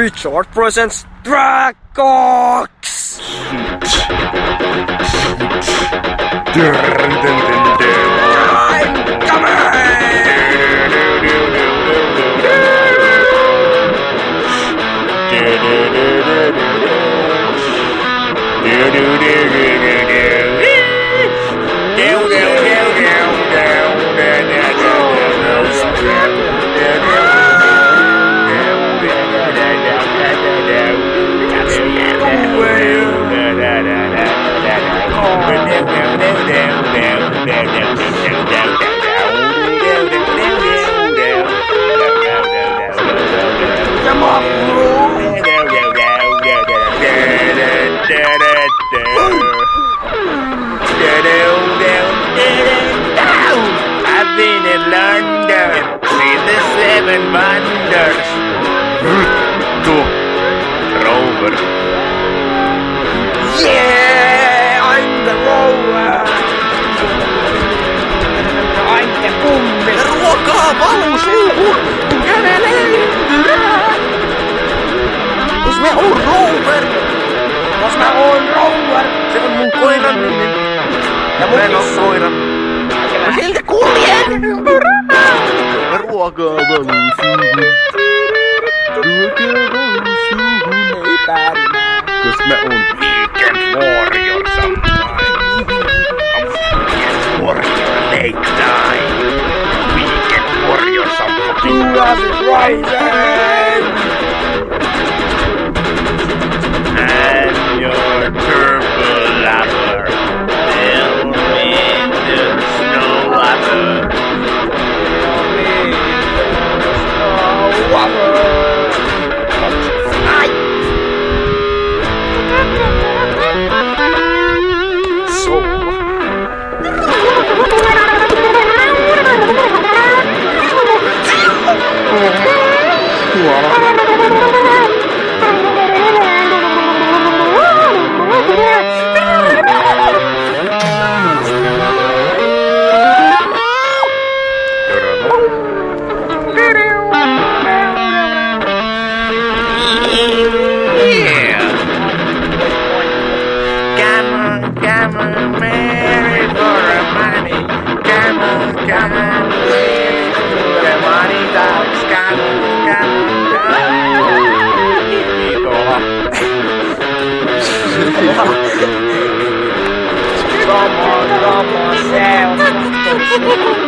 Speech Art presents Dracox! I'm I've been in London, seen the Seven Wonders. Rover. Yeah, I'm the rover! I'm the kummi! Ruokaa valuu suuhun! Kävelee ympyrää! Jos mä oon rover! Jos mä oon rover! Se on mun koiran nimi. Ja mun kissa. Koira. Mä silti kuljen ympyrää! Ruokaa valuu suuhun. Ruokaa valuu suuhun. Ei pärjää. Cause mä oon weekend warrior sometime. Weekend warrior late time. Weekend warrior sometime. Rising! And your purple lover. Still in the snow lover. Come on, Mary, for a money. Come on, Mary, for a money, dogs. Come on, Come on,